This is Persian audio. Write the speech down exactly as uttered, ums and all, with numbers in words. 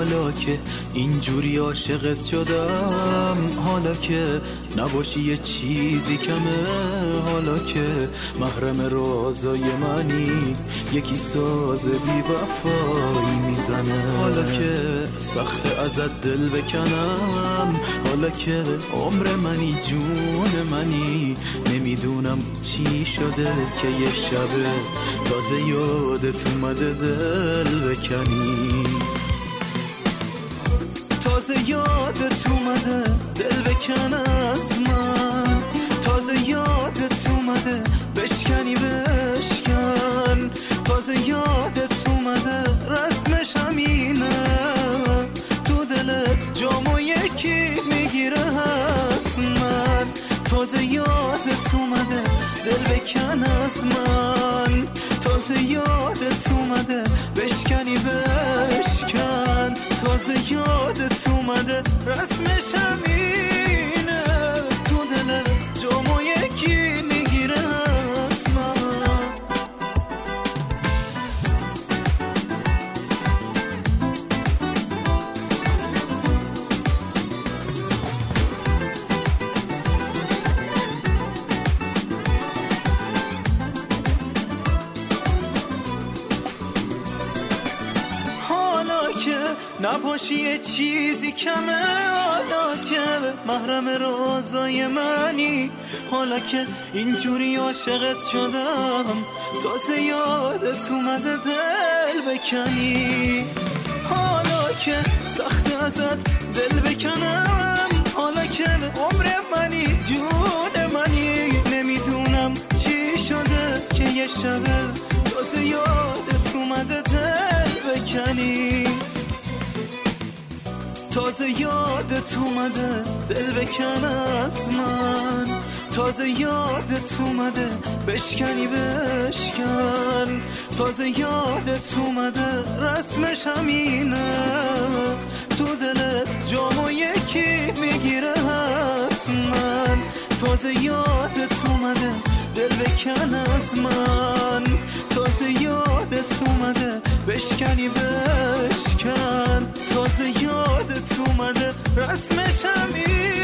حالا که اینجوری عاشقت شدم، حالا که نباشی یه چیزی کمه، حالا که محرم رازای منی یکی ساز بی وفایی میزنه، حالا که سخت ازت دل بکنم، حالا که عمر منی جون منی، نمیدونم چی شده که یه شبه تازه یادت اومده دل بکنی، تازه یادت اومده دل بکن از من، تازه یادت اومده بشکنی بشکن، تازه یادت اومده رسمش همینه، تو دل جامو یکی میگیره حتما، تازه یادت اومده دل بکن از من، تازه یادت اومده بشکنی بشکن، تازه یادت اومده رسمش همینه، تو دل جامو یکی میگیره حتما. نباشی یه چیزی کمه، حالا که محرم رازای منی، حالا که اینجوری عاشقت شدم، تازه یادت اومده دل بکنی، حالا که سخت ازت دل بکنم، حالا که عمر منی جون منی، نمیدونم چی شده که یه شبه تازه یادت اومده دل بکنی، تازه یادت اومده دل بکن از من، تازه یادت اومده بشکنی بشکن، تازه یادت اومده رسمش همینه، تو دل جامو یکی میگیره حتما، تازه یادت اومده دل بکن از من، تازه یادت اومده بشکنی بشکن، تازه یادت اومده رسمش همین.